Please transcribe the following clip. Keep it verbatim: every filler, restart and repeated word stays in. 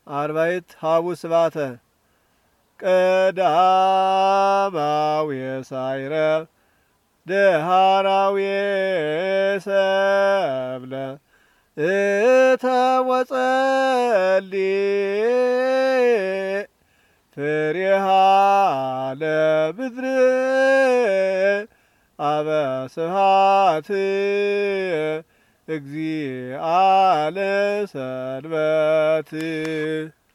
አርባዕት ሀቡ ስባተ ቀዳማዊ ሳይረብ ደሃራዊ ሰብለ እተወጸሊ ፍሬሃ ለምድር አበ ስብሐት እግዚአ ለሰንበት